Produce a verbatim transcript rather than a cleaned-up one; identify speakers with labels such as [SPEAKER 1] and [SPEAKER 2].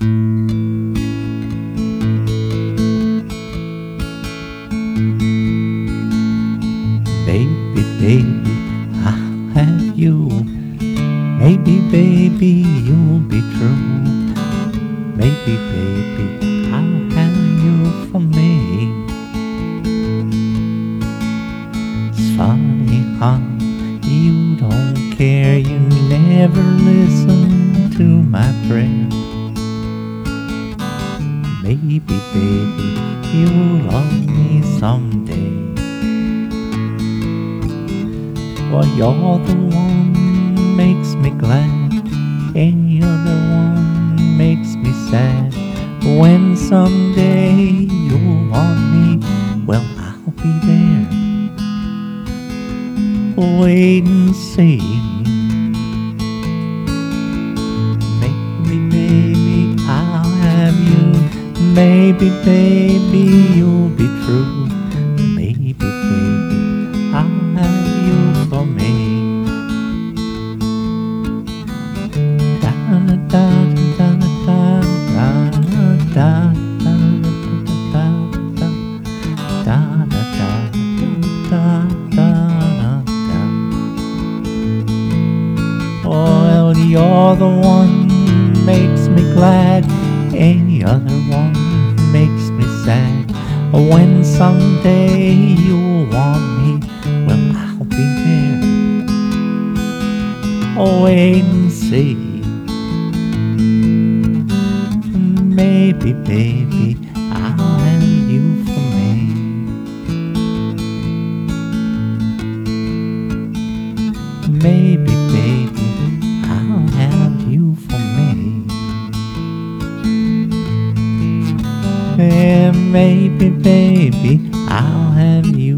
[SPEAKER 1] Baby, baby, I'll have you. Maybe, baby, you'll be true. Maybe, baby, I'll have you for me. It's funny, honey, you don't care. You never listen to my prayer. Maybe, baby, you'll love me someday. Well, you're the one makes me glad, and you're the one makes me sad. When someday you'll want me, well, I'll be there. Wait and see. Maybe, baby, I'll have you. Maybe, baby, you'll be true. Maybe, baby, I'll have you for me. Da da da da da da da da da da da da. Well, you're the one makes me glad, and the other one makes me sad. When someday you'll want me, well, I'll be there. Wait and see. Maybe, baby, I'll have you for me. Maybe, baby, I'll have you for me. Yeah, maybe, baby, I'll have you